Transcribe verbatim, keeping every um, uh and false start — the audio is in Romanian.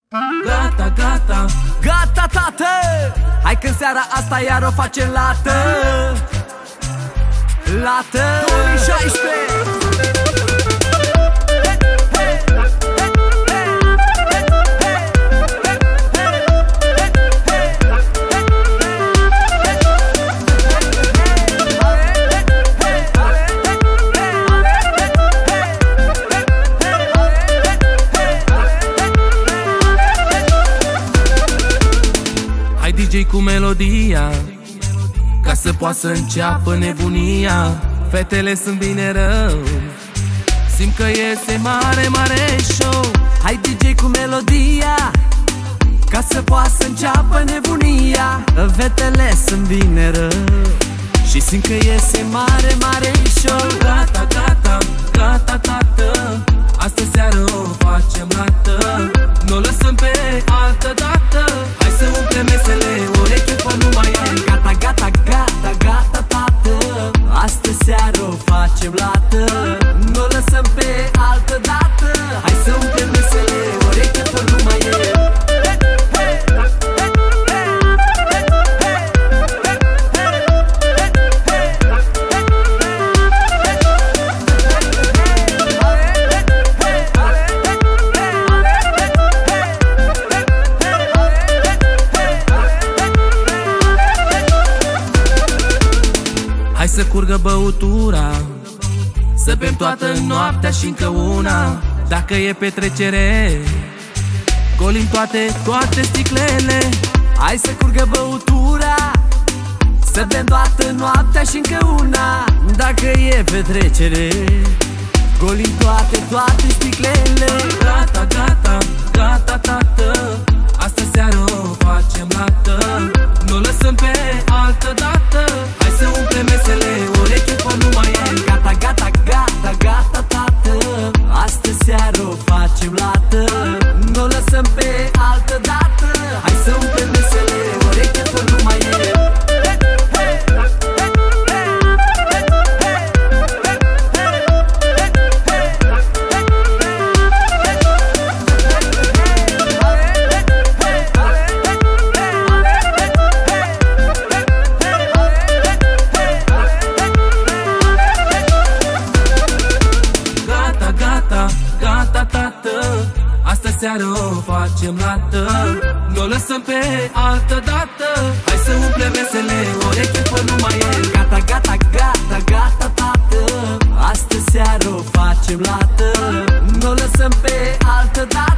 Gata, gata, Gata, tată! Hai că în seara asta iar o facem lată. Lată două mii șaisprezece. D J cu melodia, ca să poată să înceapă nebunia. Fetele sunt bine rău, simt că iese mare, mare show. Hai D J cu melodia, ca să poată să înceapă nebunia. Fetele sunt bine rău și simt că iese mare, mare show. Gata, gata, gata, tată, astă seară o facem lată. N-o lăsăm pe altă dată. Hai să umplem mesele, o echipă nu mai e. Gata, gata, gata, gata, tată, astă seară o facem lată. N-o lăsăm pe altă dată. Hai să umplem mesele, o echipă nu mai e. Hai să curgă băutura, să bem toată noaptea și încă una. Dacă e petrecere, golim toate, toate sticlele. Hai să curgă băutura, să bem toată noaptea și încă una. Dacă e petrecere, golim toate, toate sticlele. Gata, gata, gata, tată, astă seară o facem lată. Nu lăsăm pe altă dată. Hai să umplem mesele, o echipă nu mai e. Gata, gata, gata, gata, tată, astă seară o facem lată. Nu lăsăm pe altă dată. Hai să umplem mesele, o echipă nu mai e. Gata, tată, astă seară o facem lată. N-o lăsăm pe altă dată. Hai să umplem mesele, o echipă nu mai e. Gata, gata, gata, gata, tată, astă seară o facem lată. N-o lăsăm pe altă dată.